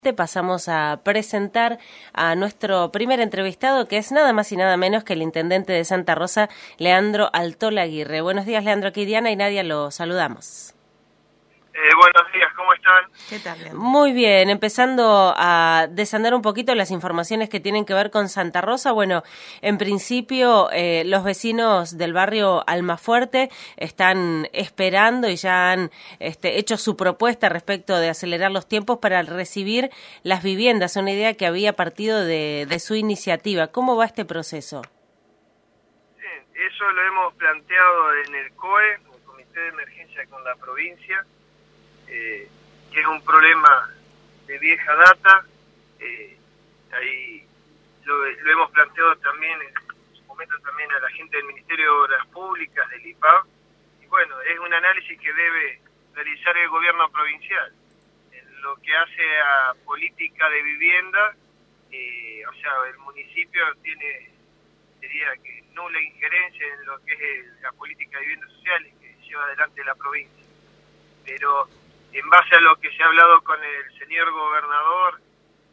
Pasamos a presentar a nuestro primer entrevistado, que es nada más y nada menos que el intendente de Santa Rosa, Leandro Altolaguirre. Buenos días, Leandro. Aquí Diana y Nadia lo saludamos. Buenos días, ¿cómo están? ¿Qué tal, Leandro? Muy bien, empezando a desandar un poquito las informaciones que tienen que ver con Santa Rosa. Bueno, en principio los vecinos del barrio Almafuerte están esperando y ya han hecho su propuesta respecto de acelerar los tiempos para recibir las viviendas, una idea que había partido de su iniciativa. ¿Cómo va este proceso? Eso lo hemos planteado en el COE, el Comité de Emergencia con la provincia, que es un problema de vieja data. Ahí lo hemos planteado también en su momento también a la gente del Ministerio de Obras Públicas, del IPAB, y bueno, es un análisis que debe realizar el gobierno provincial. En lo que hace a política de vivienda, o sea, el municipio tiene, diría que nula injerencia en lo que es la política de vivienda social que lleva adelante la provincia. Pero en base a lo que se ha hablado con el señor gobernador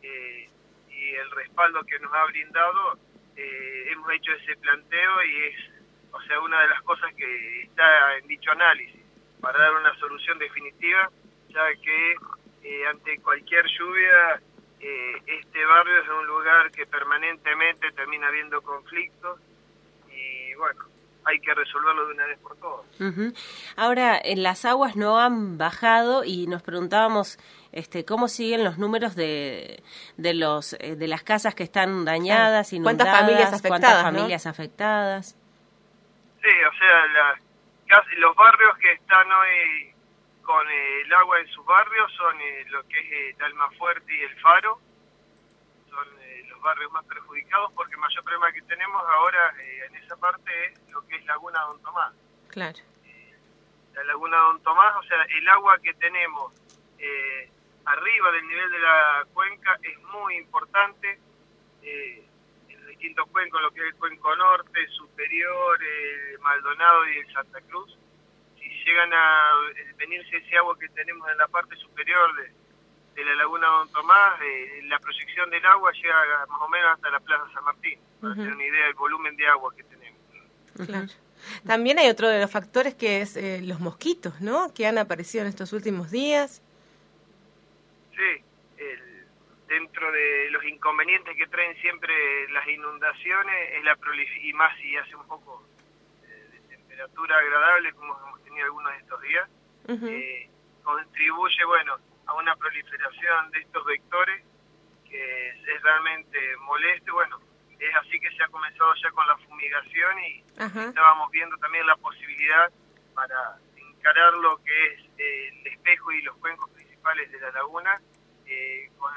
y el respaldo que nos ha brindado, hemos hecho ese planteo y es, o sea, una de las cosas que está en dicho análisis para dar una solución definitiva, ya que ante cualquier lluvia este barrio es un lugar que permanentemente termina habiendo conflictos y bueno, hay que resolverlo de una vez por todas. Ahora, las aguas no han bajado y nos preguntábamos cómo siguen los números de las casas que están dañadas, inundadas, cuántas familias afectadas. Sí, o sea, los barrios que están hoy con el agua en sus barrios son lo que es el Almafuerte y el Faro, son los barrios más perjudicados porque el mayor problema que tenemos ahora en esa parte es lo que es Laguna Don Tomás. Claro. La Laguna Don Tomás, o sea, el agua que tenemos arriba del nivel de la cuenca es muy importante, en los distintos cuencos, lo que es el cuenco norte, superior, el Maldonado y el Santa Cruz. Si llegan a venirse ese agua que tenemos en la parte superior de la Laguna Don Tomás, la proyección del agua llega más o menos hasta la Plaza San Martín, para tener una idea del volumen de agua que tenemos. Claro. También hay otro de los factores que es los mosquitos, ¿no?, que han aparecido en estos últimos días. Sí, dentro de los inconvenientes que traen siempre las inundaciones, es la y más si hace un poco de temperatura agradable, como hemos tenido algunos de estos días, contribuye, bueno, a una proliferación de estos vectores que es realmente molesto. Bueno, es así que se ha comenzado ya con la fumigación y estábamos viendo también la posibilidad para encarar lo que es el espejo y los cuencos principales de la laguna con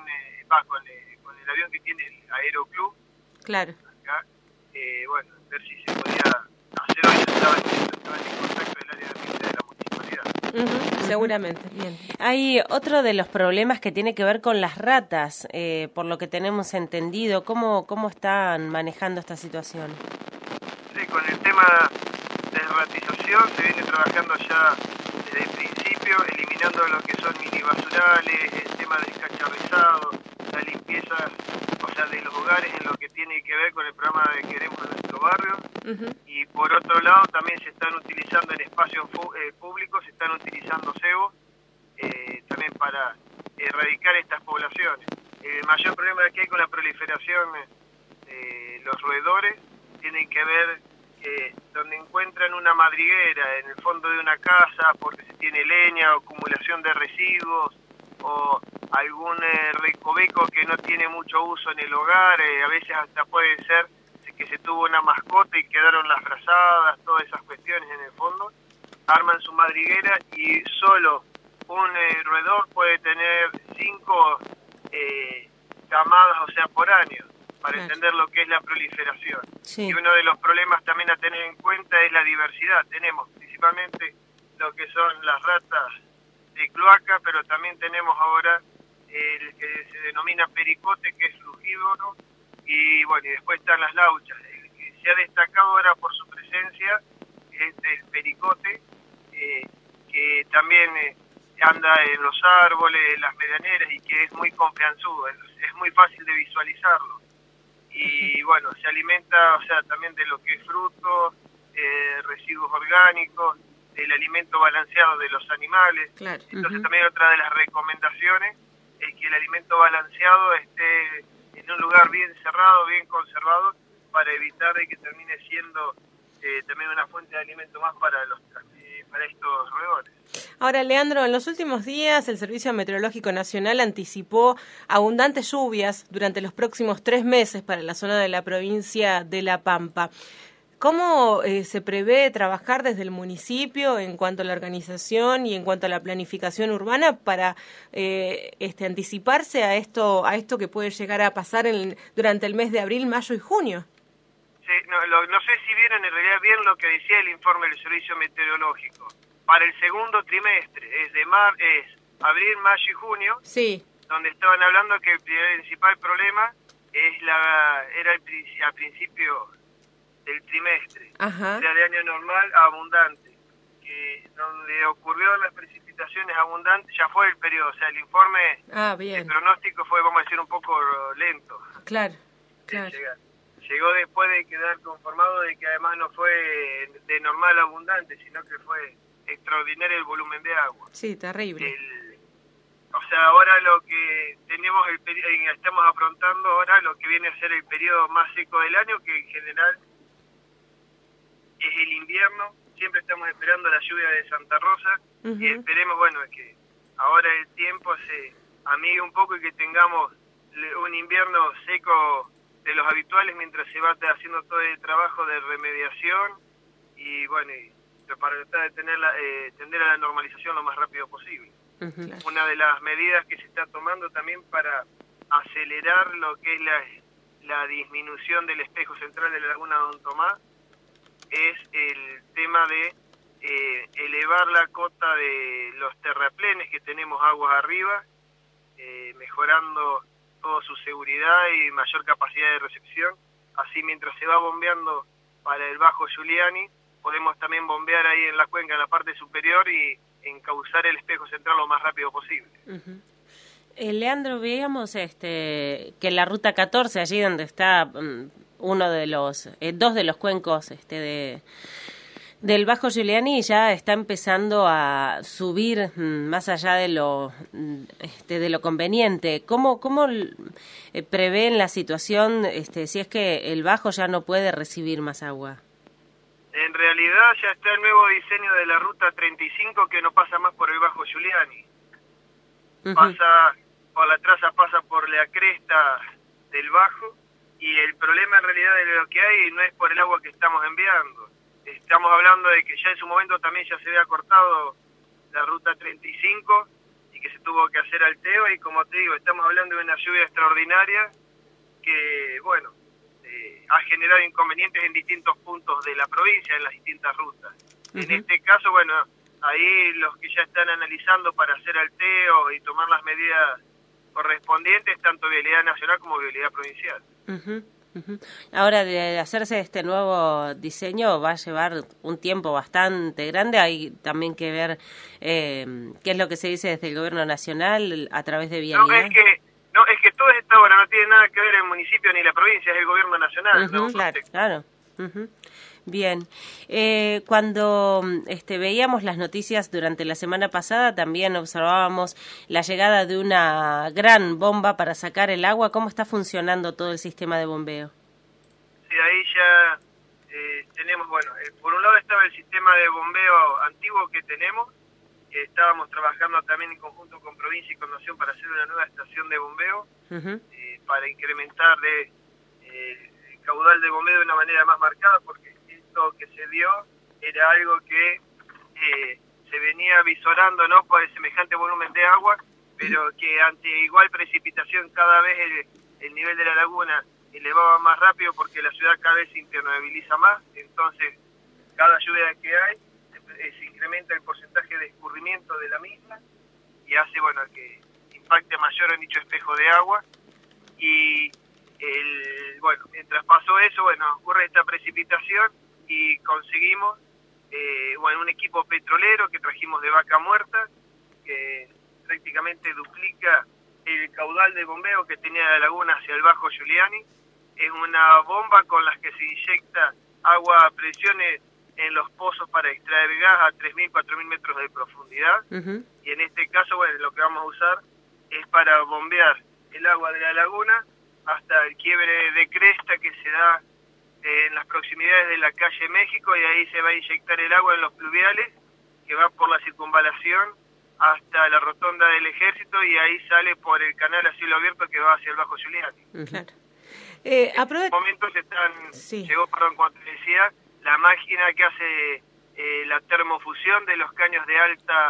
con el avión que tiene el Aeroclub. Claro. Acá, bueno, ver si se podía hacer hoy. Estaba en contacto del área de la municipalidad. Seguramente, bien. Hay otro de los problemas que tiene que ver con las ratas, por lo que tenemos entendido. ¿Cómo están manejando esta situación? Sí, con el tema de ratización se viene trabajando ya desde el principio, eliminando lo que son mini basurales, el tema del cacharrizado, la limpieza, o sea, de los hogares en lo que tiene que ver con el programa de Queremos en nuestro barrio. Y por otro lado también se están utilizando en espacios públicos, se están utilizando cebos también para erradicar estas poblaciones. El mayor problema que hay con la proliferación de los roedores tienen que ver donde encuentran una madriguera en el fondo de una casa porque se tiene leña o acumulación de residuos o algún recoveco que no tiene mucho uso en el hogar, a veces hasta puede ser que se tuvo una mascota y quedaron las frazadas, todas esas cuestiones en el fondo, arman su madriguera y solo un roedor puede tener 5 camadas, o sea, por año, para entender lo que es la proliferación. Sí. Y uno de los problemas también a tener en cuenta es la diversidad. Tenemos principalmente lo que son las ratas de cloaca, pero también tenemos ahora el que se denomina pericote, que es frugívoro, y bueno, y después están las lauchas. El que se ha destacado ahora por su presencia es el pericote, que también anda en los árboles, en las medianeras y que es muy confianzudo, es muy fácil de visualizarlo. Y bueno, se alimenta, o sea, también de lo que es fruto, residuos orgánicos, el alimento balanceado de los animales. Claro. Entonces también otra de las recomendaciones es que el alimento balanceado esté en un lugar bien cerrado, bien conservado, para evitar de que termine siendo también una fuente de alimento más para estos roedores. Ahora, Leandro, en los últimos días el Servicio Meteorológico Nacional anticipó abundantes lluvias durante los próximos 3 meses para la zona de la provincia de La Pampa. ¿Cómo se prevé trabajar desde el municipio en cuanto a la organización y en cuanto a la planificación urbana para anticiparse a esto que puede llegar a pasar durante el mes de abril, mayo y junio? Sí, no sé si vieron en realidad bien lo que decía el informe del Servicio Meteorológico. Para el segundo trimestre, es abril, mayo y junio, sí, donde estaban hablando que el principal problema era al principio del trimestre, ajá, o sea, de año normal a abundante, que donde ocurrió las precipitaciones abundantes ya fue el periodo, o sea, el informe, el pronóstico fue, vamos a decir, un poco lento. Claro. Llegó después de quedar conformado de que además no fue de normal abundante, sino que fue extraordinario el volumen de agua. Sí, terrible. O sea, ahora lo que tenemos, estamos afrontando ahora lo que viene a ser el periodo más seco del año, que en general es el invierno. Siempre estamos esperando la lluvia de Santa Rosa, y esperemos, bueno, que ahora el tiempo se amigue un poco y que tengamos un invierno seco de los habituales mientras se va haciendo todo el trabajo de remediación y bueno, para tratar de tender a la normalización lo más rápido posible. Una de las medidas que se está tomando también para acelerar lo que es la disminución del espejo central de la laguna Don Tomás es el tema de elevar la cota de los terraplenes que tenemos aguas arriba, mejorando toda su seguridad y mayor capacidad de recepción. Así, mientras se va bombeando para el Bajo Giuliani, podemos también bombear ahí en la cuenca, en la parte superior, y encauzar el espejo central lo más rápido posible. Leandro, veíamos que la ruta 14, allí donde está uno de los dos de los cuencos del Bajo Giuliani, ya está empezando a subir más allá de lo conveniente. ¿Cómo prevén la situación si es que el Bajo ya no puede recibir más agua? En realidad ya está el nuevo diseño de la ruta 35 que no pasa más por el Bajo Giuliani. Pasa por la traza, pasa por la cresta del Bajo, y el problema en realidad de lo que hay no es por el agua que estamos enviando. Estamos hablando de que ya en su momento también ya se había cortado la ruta 35 y que se tuvo que hacer alteo, y como te digo, estamos hablando de una lluvia extraordinaria que, bueno, ha generado inconvenientes en distintos puntos de la provincia, en las distintas rutas. En este caso, bueno, ahí los que ya están analizando para hacer alteo y tomar las medidas correspondientes, tanto Vialidad Nacional como Vialidad Provincial. Ahora, de hacerse este nuevo diseño va a llevar un tiempo bastante grande. Hay también que ver qué es lo que se dice desde el Gobierno Nacional a través de Vialidad. Es que todo esto ahora no tiene nada que ver el municipio ni la provincia, es el Gobierno Nacional. ¿No? Claro. Bien. Cuando veíamos las noticias durante la semana pasada, también observábamos la llegada de una gran bomba para sacar el agua. ¿Cómo está funcionando todo el sistema de bombeo? Sí, ahí ya tenemos, bueno, por un lado estaba el sistema de bombeo antiguo que tenemos, que estábamos trabajando también en conjunto con Provincia y con Nación para hacer una nueva estación de bombeo, para incrementar el caudal de bombeo de una manera más marcada, porque esto que se dio era algo que se venía visorando, ¿no?, por el semejante volumen de agua, pero que ante igual precipitación cada vez el nivel de la laguna elevaba más rápido porque la ciudad cada vez se impermeabiliza más. Entonces cada lluvia que hay se incrementa el porcentaje de escurrimiento de la misma y hace, bueno, que impacte mayor en dicho espejo de agua. Y bueno, mientras pasó eso, bueno, ocurre esta precipitación y conseguimos un equipo petrolero que trajimos de Vaca Muerta, que prácticamente duplica el caudal de bombeo que tenía la laguna hacia el Bajo Giuliani. Es una bomba con la que se inyecta agua a presiones en los pozos para extraer gas a 3.000, 4.000 metros de profundidad. Y en este caso, bueno, lo que vamos a usar es para bombear el agua de la laguna hasta el quiebre de cresta que se da en las proximidades de la calle México, y ahí se va a inyectar el agua en los pluviales que va por la circunvalación hasta la rotonda del Ejército, y ahí sale por el canal a cielo abierto que va hacia el Bajo Giuliani. Claro. En estos momentos llegó, como te decía, la máquina que hace la termofusión de los caños de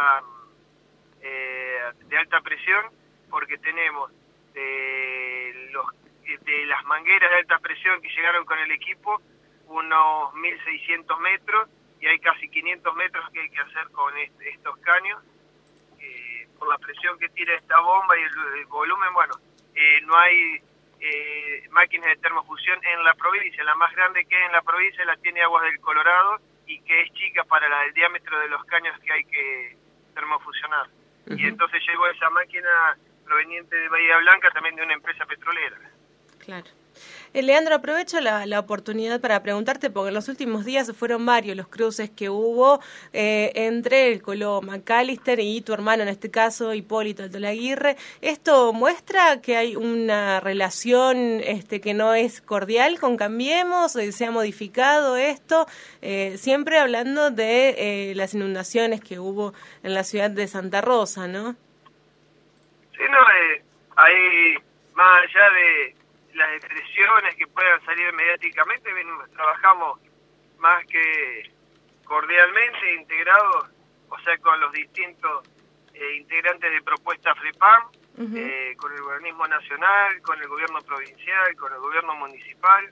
alta presión, porque tenemos de las mangueras de alta presión que llegaron con el equipo unos 1.600 metros, y hay casi 500 metros que hay que hacer con estos caños. Por la presión que tira esta bomba y el volumen, bueno, no hay máquinas de termofusión en la provincia. La más grande que hay en la provincia la tiene Aguas del Colorado, y que es chica para el diámetro de los caños que hay que termofusionar. Y entonces llegó esa máquina proveniente de Bahía Blanca, también de una empresa petrolera. Claro. Leandro, aprovecho la oportunidad para preguntarte, porque en los últimos días fueron varios los cruces que hubo entre el Colo McAllister y tu hermano, en este caso, Hipólito Altolaguirre. ¿Esto muestra que hay una relación que no es cordial con Cambiemos? ¿Se ha modificado esto? Siempre hablando de las inundaciones que hubo en la ciudad de Santa Rosa, ¿no? Sí, no, hay, más allá de las expresiones que puedan salir mediáticamente, trabajamos más que cordialmente, integrados, o sea, con los distintos integrantes de Propuesta FREPAM, con el organismo nacional, con el gobierno provincial, con el gobierno municipal.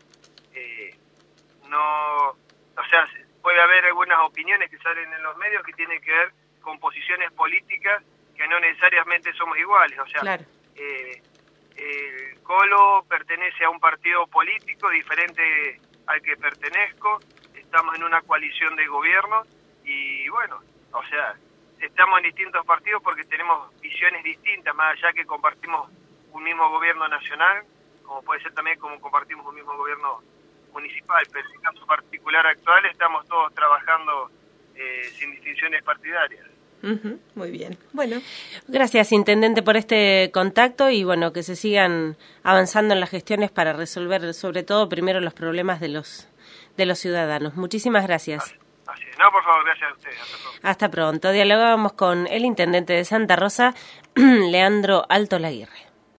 O sea, puede haber algunas opiniones que salen en los medios que tienen que ver con posiciones políticas que no necesariamente somos iguales, o sea, claro. El Colo pertenece a un partido político diferente al que pertenezco, estamos en una coalición de gobierno y bueno, o sea, estamos en distintos partidos porque tenemos visiones distintas, más allá que compartimos un mismo gobierno nacional, como puede ser también como compartimos un mismo gobierno municipal, pero en el caso particular actual estamos todos trabajando sin distinciones partidarias. Muy bien. Bueno, gracias, intendente, por este contacto y bueno, que se sigan avanzando en las gestiones para resolver sobre todo primero los problemas de los ciudadanos. Muchísimas gracias. Así es. No, por favor, gracias a ustedes. Hasta pronto. Dialogábamos con el intendente de Santa Rosa, Leandro Altolaguirre.